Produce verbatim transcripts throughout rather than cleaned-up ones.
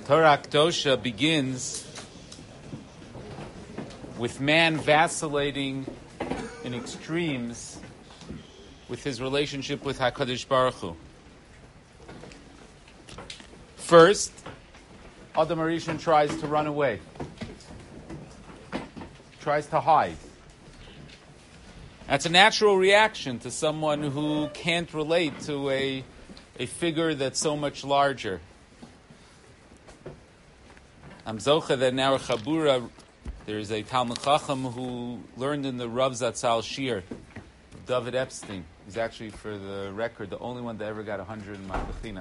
Torah Kedosha begins with man vacillating in extremes with his relationship with HaKadosh Baruch Hu. First, Adam HaRishon tries to run away, tries to hide. That's a natural reaction to someone who can't relate to a, a figure that's so much larger. I'm Zocha that in our Chabura, there's a Talmud Chacham who learned in the Rav Zatzal Shir, David Epstein. He's actually, for the record, the only one that ever got one hundred in my Bechina.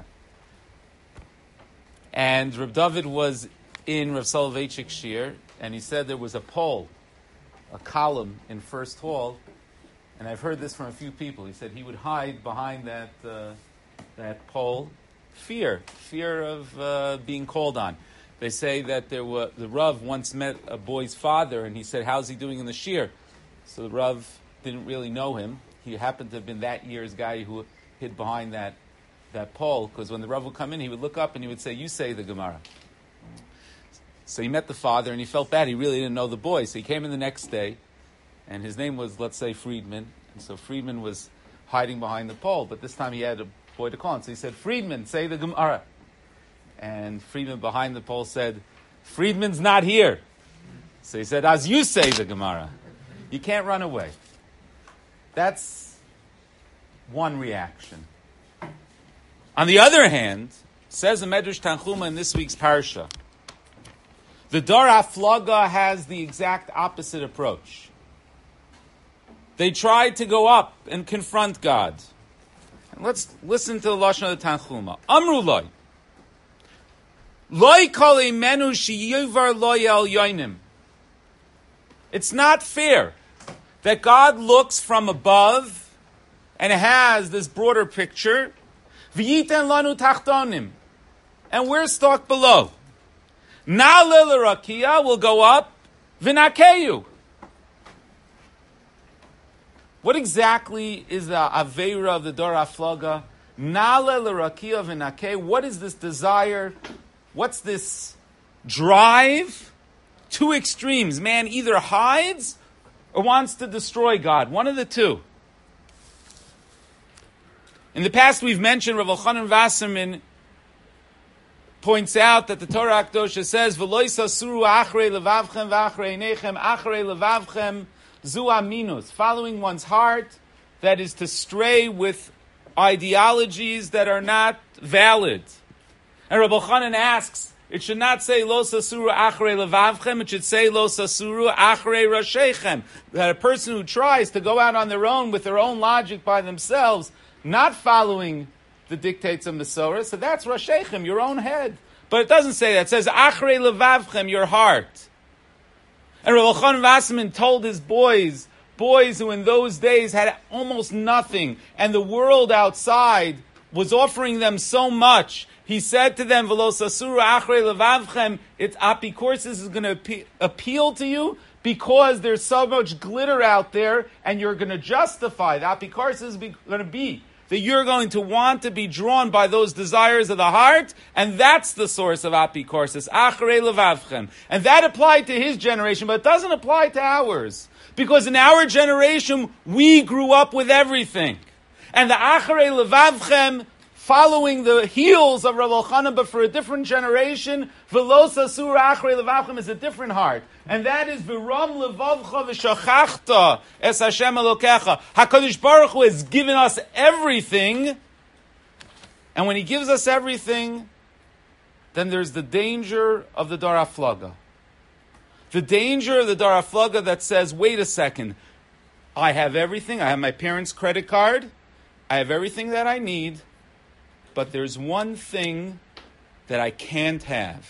And Rav David was in Rav Soloveitchik Shir, and he said there was a pole, a column in First Hall, and I've heard this from a few people. He said he would hide behind that uh, that pole, fear, fear of uh, being called on. They say that there were, the Rav once met a boy's father, and he said, "How's he doing in the shir?" So the Rav didn't really know him. He happened to have been that year's guy who hid behind that that pole, because when the Rav would come in, he would look up and he would say, "You say the Gemara." So he met the father, and he felt bad. He really didn't know the boy. So he came in the next day, and his name was, let's say, Friedman. And so Friedman was hiding behind the pole, but this time he had a boy to call him. So he said, "Friedman, say the Gemara." And Friedman behind the pole said, "Friedman's not here." So he said, "As you say the Gemara." You can't run away. That's one reaction. On the other hand, says the Medrash Tanchuma in this week's parsha, the Dor HaFlaga has the exact opposite approach. They tried to go up and confront God. And let's listen to the Lashon of the Tanchuma. Amru loy. Loy kol imenu sheyivar loy el yoinim. It's not fair that God looks from above and has this broader picture. V'yiten lanu tachtonim. And we're stuck below. Na'ale l'rakia will go up. V'nakeyu. What exactly is the aveira of the Dor HaFlaga? Na'ale l'rakia v'nakeyu. What is this desire? What's this drive? Two extremes. Man either hides or wants to destroy God. One of the two. In the past we've mentioned, Rav Elchanan Wasserman points out that the Torah Kedosha says, "V'lo yisasuru achrei levavchem v'achrei einechem achrei levavchem zu aminus," following one's heart, that is to stray with ideologies that are not valid. And Rabbi Elchanan asks, it should not say lo sasuru achrei levavchem, it should say lo sasuru achrei rasheichem. That a person who tries to go out on their own with their own logic by themselves, not following the dictates of Masorah, so that's rasheichem, your own head. But it doesn't say that. It says achrei levavchem, your heart. And Rabbi Elchanan Wasserman told his boys, boys who in those days had almost nothing, and the world outside was offering them so much. He said to them, "V'lo sasuru achrei levavchem," its apikorsis is going to appe- appeal to you because there's so much glitter out there, and you're going to justify. The apikorsis is be- going to be that you're going to want to be drawn by those desires of the heart, and that's the source of apikorsis, achrei levavchem. And that applied to his generation, but it doesn't apply to ours. Because in our generation, we grew up with everything. And the achrei levavchem, following the heels of Rav Elchanan, but for a different generation, v'lo sasur achrei levavchem is a different heart. And that is v'ram levavcha v'shachachta es Hashem Elokecha. HaKadosh Baruch Hu has given us everything. And when He gives us everything, then there's the danger of the Dor HaFlaga. The danger of the Dor HaFlaga that says, wait a second, I have everything, I have my parents' credit card, I have everything that I need, but there's one thing that I can't have.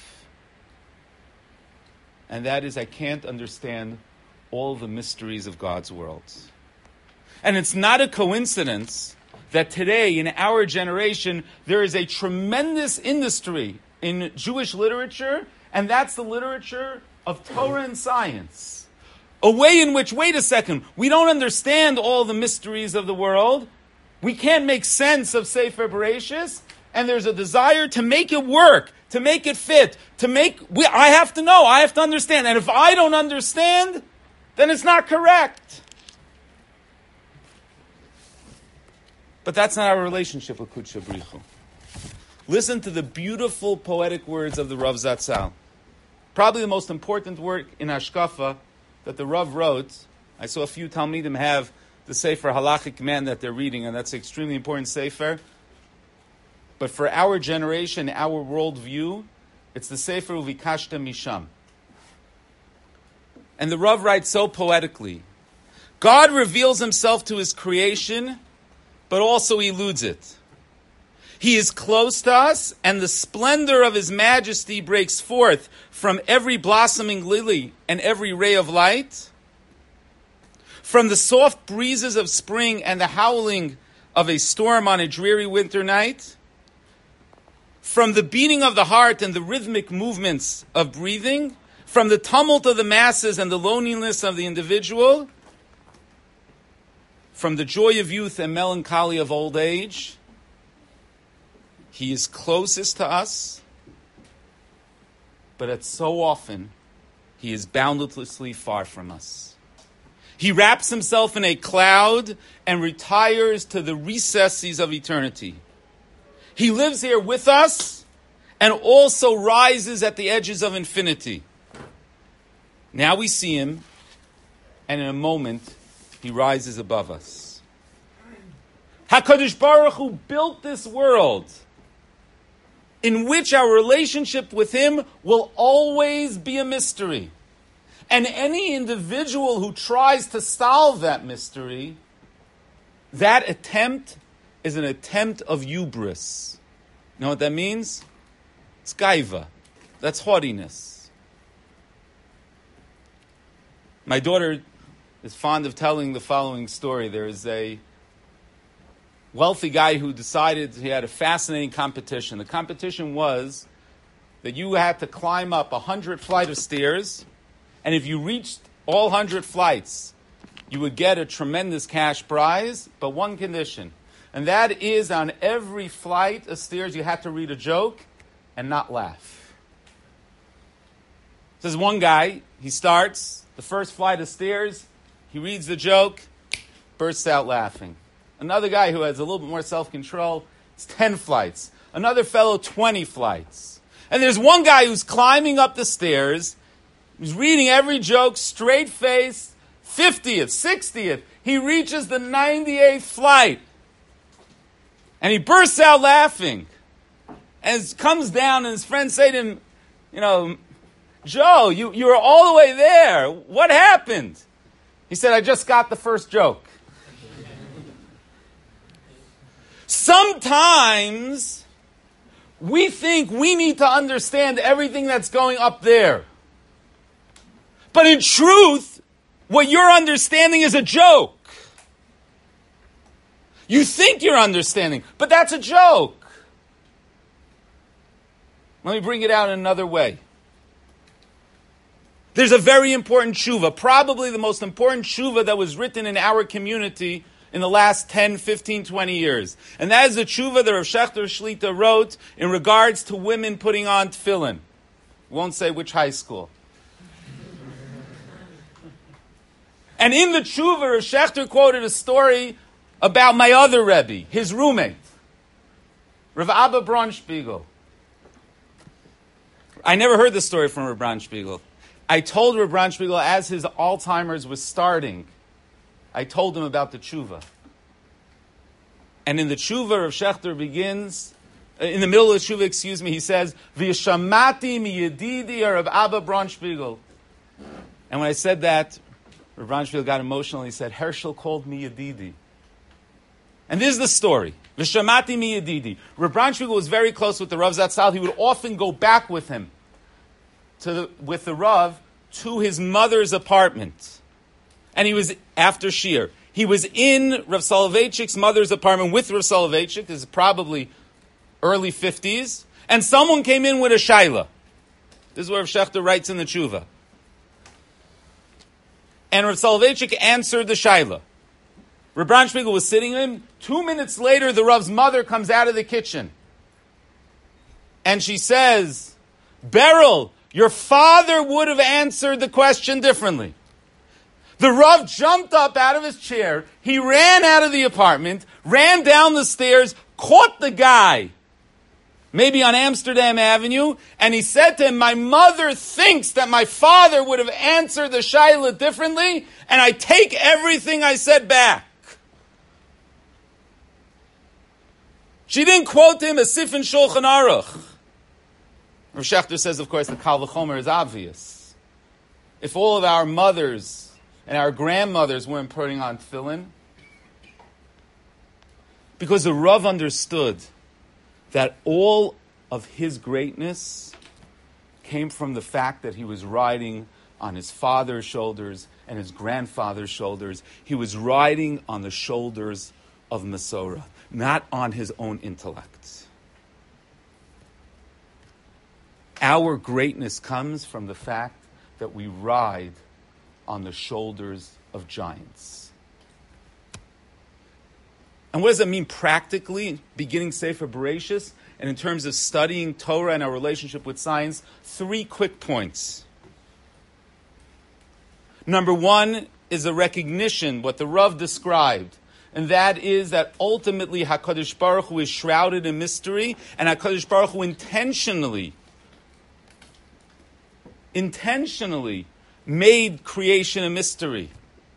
And that is I can't understand all the mysteries of God's world. And it's not a coincidence that today, in our generation, there is a tremendous industry in Jewish literature, and that's the literature of Torah and science. A way in which, wait a second, we don't understand all the mysteries of the world, we can't make sense of Sefer Bereshis, and there's a desire to make it work, to make it fit, to make, we, I have to know, I have to understand. And if I don't understand, then it's not correct. But that's not our relationship with Kudsha Brichu. Listen to the beautiful poetic words of the Rav Zatzal. Probably the most important work in Hashkafa that the Rav wrote. I saw a few Talmidim have the Sefer Halachic Man that they're reading, and that's an extremely important Sefer. But for our generation, our worldview, it's the Sefer Uvikashta Misham. And the Rav writes so poetically, God reveals himself to his creation, but also eludes it. He is close to us, and the splendor of his majesty breaks forth from every blossoming lily and every ray of light. From the soft breezes of spring and the howling of a storm on a dreary winter night. From the beating of the heart and the rhythmic movements of breathing. From the tumult of the masses and the loneliness of the individual. From the joy of youth and melancholy of old age. He is closest to us, but it's so often he is boundlessly far from us. He wraps himself in a cloud and retires to the recesses of eternity. He lives here with us and also rises at the edges of infinity. Now we see him, and in a moment he rises above us. HaKadosh Baruch Hu built this world in which our relationship with him will always be a mystery. And any individual who tries to solve that mystery, that attempt is an attempt of hubris. You know what that means? It's gaiva. That's haughtiness. My daughter is fond of telling the following story. There is a wealthy guy who decided he had a fascinating competition. The competition was that you had to climb up a hundred flight of stairs, and if you reached all hundred flights, you would get a tremendous cash prize, but one condition, and that is on every flight of stairs you had to read a joke and not laugh. There's one guy, he starts the first flight of stairs, he reads the joke, bursts out laughing. Another guy who has a little bit more self-control, it's ten flights. Another fellow, twenty flights. And there's one guy who's climbing up the stairs, who's reading every joke, straight-faced, fiftieth, sixtieth. He reaches the ninety-eighth flight. And he bursts out laughing. And it comes down, and his friends say to him, you know, Joe, you, you were all the way there. What happened? He said, I just got the first joke. Sometimes we think we need to understand everything that's going up there. But in truth, what you're understanding is a joke. You think you're understanding, but that's a joke. Let me bring it out in another way. There's a very important tshuva, probably the most important tshuva that was written in our community in the last ten, fifteen, twenty years. And that is the tshuva that Rav Shechter Shlita wrote in regards to women putting on tefillin. Won't say which high school. And in the tshuva, Rav Shechter quoted a story about my other Rebbe, his roommate, Rav Abba Bronspiegel. I never heard this story from Rav Bronspiegel. I told Rav Bronspiegel as his Alzheimer's was starting, I told him about the tshuva. And in the tshuva, Rav Shechter begins, in the middle of the tshuva, excuse me, he says, V'yashamati miyedidi Rav Abba Bronspiegel. And when I said that, Rav Bronspiegel got emotional. He said, Herschel called me Yedidi. And this is the story. V'shamati mi Yedidi. Rav Bronspiegel was very close with the Rav Zatzal. He would often go back with him, to the, with the Rav, to his mother's apartment. And he was, after Shir, he was in Rav Soloveitchik's mother's apartment with Rav Soloveitchik. This is probably early fifties. And someone came in with a shaila. This is what Rav Shechter writes in the tshuva. And Rav Soloveitchik answered the shaila. Rav Bronspiegel was sitting in. Two minutes later, the Rav's mother comes out of the kitchen. and she says, Beryl, your father would have answered the question differently. The Rav jumped up out of his chair. He ran out of the apartment, ran down the stairs, caught the guy, maybe on Amsterdam Avenue, and he said to him, my mother thinks that my father would have answered the Shaila differently, and I take everything I said back. She didn't quote him a Sif in Shulchan Aruch. Rav Shechter says, of course, the Kal V'chomer is obvious. If all of our mothers and our grandmothers weren't putting on tefillin, because the Rav understood that all of his greatness came from the fact that he was riding on his father's shoulders and his grandfather's shoulders. He was riding on the shoulders of Masorah, not on his own intellect. Our greatness comes from the fact that we ride on the shoulders of giants. And what does that mean practically, beginning Sefer Bereshis, and in terms of studying Torah and our relationship with science? Three quick points. Number one is a recognition, what the Rav described, and that is that ultimately HaKadosh Baruch Hu is shrouded in mystery, and HaKadosh Baruch Hu intentionally, intentionally made creation a mystery.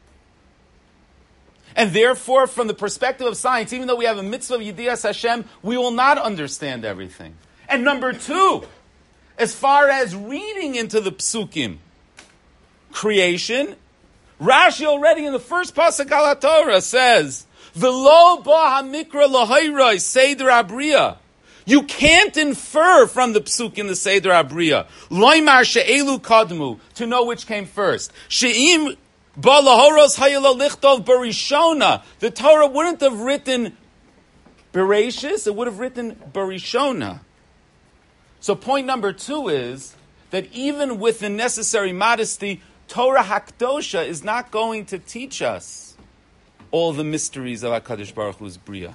And therefore, from the perspective of science, even though we have a mitzvah of Yedias Hashem, we will not understand everything. And number two, as far as reading into the psukim, creation, Rashi already in the first pasuk al Torah says, "V'lo ba hamikra lahayroi seder abriya." You can't infer from the psuk in the Seder Abriya, Loimar she'elu kadmu, to know which came first. She'im ba lahoros hayelo lichtov barishona. The Torah wouldn't have written Bereshis, it would have written Barishona. So point number two is that even with the necessary modesty, Torah Hakdosha is not going to teach us all the mysteries of HaKadosh Baruch Hu's Bria.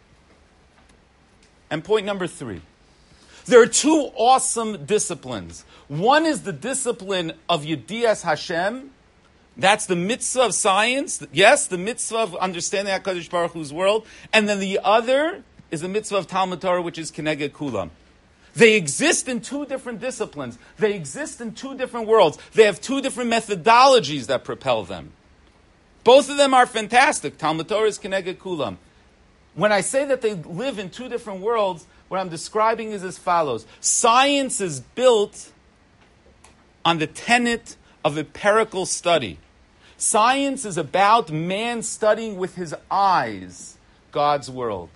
And point number three, there are two awesome disciplines. One is the discipline of Yedias Hashem. That's the mitzvah of science. Yes, the mitzvah of understanding HaKadosh Baruch Hu's world. And then the other is the mitzvah of Talmud Torah, which is Keneged Kulam. They exist in two different disciplines. They exist in two different worlds. They have two different methodologies that propel them. Both of them are fantastic. Talmud Torah is Keneged Kulam. When I say that they live in two different worlds, what I'm describing is as follows. Science is built on the tenet of empirical study. Science is about man studying with his eyes God's world.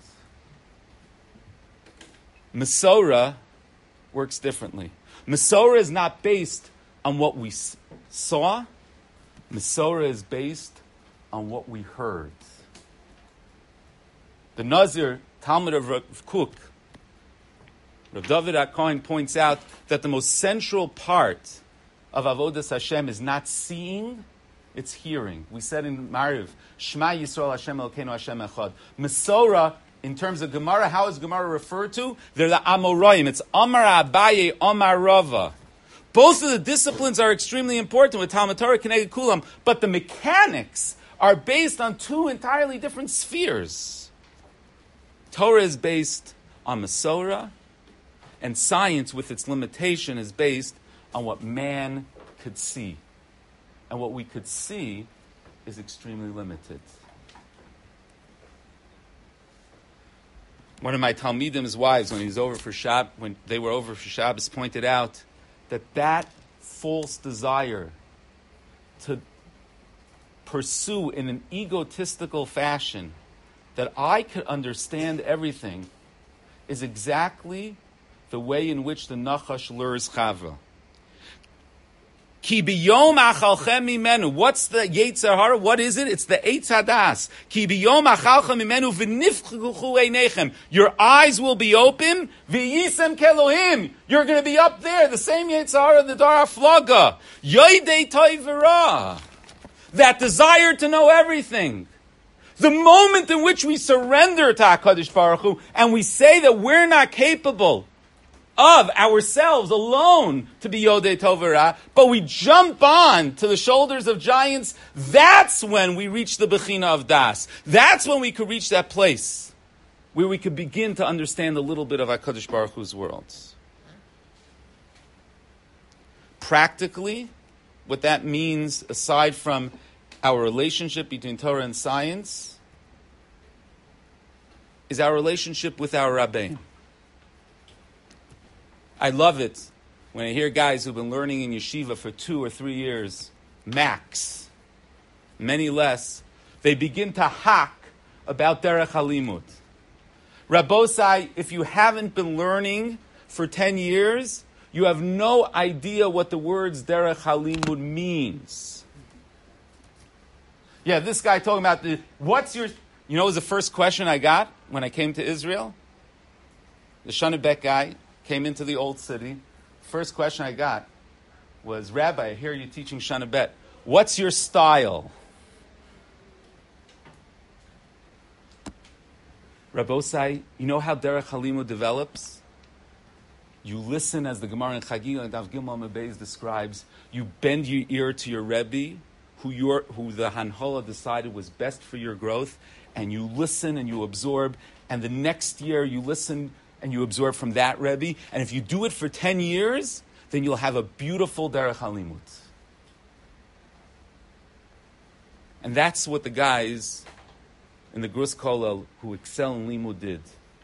Masorah works differently. Masorah is not based on what we saw. Masorah is based on what we heard. The Nazir, Talmud of Rav Kook, Rav David HaKohen points out that the most central part of Avodas Hashem is not seeing, it's hearing. We said in Mariv, Shema Yisrael Hashem Elokeinu Hashem Echad. Masorah, in terms of Gemara, how is Gemara referred to? They're the Amoraim. It's Amar Abaye, Amar Rava. Both of the disciplines are extremely important with Talmud Torah, Keneged Kulam, but the mechanics are based on two entirely different spheres. Torah is based on Masorah, and science, with its limitation, is based on what man could see. And what we could see is extremely limited. One of my Talmidim's wives, when he was over for Shab, when they were over for Shabbos, pointed out that that false desire to pursue in an egotistical fashion that I could understand everything is exactly the way in which the Nachash lures Chava. Ki biyom achalchem mimenu. What's the Yetzer Hara? What is it? It's the Eitz Hadas. Ki biyom achalchem mimenu v'nifchu einechem. Your eyes will be open. V'yisem kelohim. You're going to be up there. The same Yetzer Hara, the Dar HaFlaga. Yoidei toivera. That desire to know everything. The moment in which we surrender to HaKadosh Baruch Hu and we say that we're not capable of ourselves alone to be Yodei Tov Ra, but we jump on to the shoulders of giants, that's when we reach the Bechina of Das. That's when we could reach that place where we could begin to understand a little bit of HaKadosh Baruch Hu's world. Practically, what that means, aside from our relationship between Torah and science, is our relationship with our Rabbeim. I love it when I hear guys who've been learning in yeshiva for two or three years, max, many less, they begin to hack about Derech HaLimud. Rabbosai, if you haven't been learning for ten years, you have no idea what the words Derech HaLimud means. Yeah, this guy talking about the, what's your, you know what was the first question I got when I came to Israel? The Shana Bet guy came into the old city. First question I got was, Rabbi, I hear you teaching Shana Bet. What's your style? Rabbosai, you know how Derech HaLimud develops? You listen as the Gemara in Chagil and Daf Gimel Mebeis describes. You bend your ear to your Rebbe, who your who the Hanhola decided was best for your growth, and you listen and you absorb. And the next year you listen and you absorb from that Rebbe. And if you do it for ten years, then you'll have a beautiful Derech HaLimud. And that's what the guys in the Grus Kollel who excel in Limud did.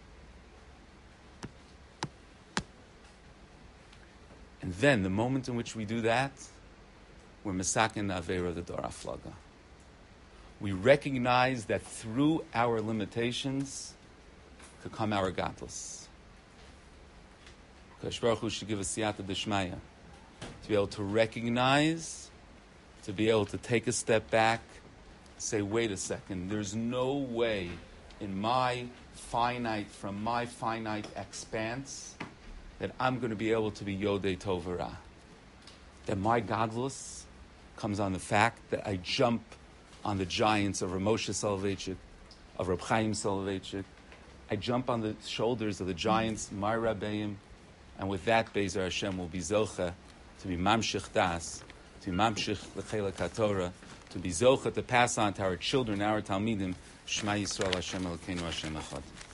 And then, the moment in which we do that, we're Mesakin Aveira the Dor Aflaga. We recognize that through our limitations could come our gadlus. Kadosh Baruch Hu should give us siyata d'shmaya to be able to recognize, to be able to take a step back, say, wait a second, there's no way in my finite, from my finite expanse, that I'm going to be able to be Yodei Tov Ra. That my gadlus comes on the fact that I jump on the giants of Rav Moshe Soloveitchik, of Reb Chaim Soloveitchik. I jump on the shoulders of the giants, my Rabbeim, and with that, Be'ezer Hashem will be Zocha, to be Mamshich Das, to be Mamshich L'Chelek HaTorah, to be Zocha, to pass on to our children, our Talmidim, Shema Yisrael Hashem Elokeinu Hashem Echad.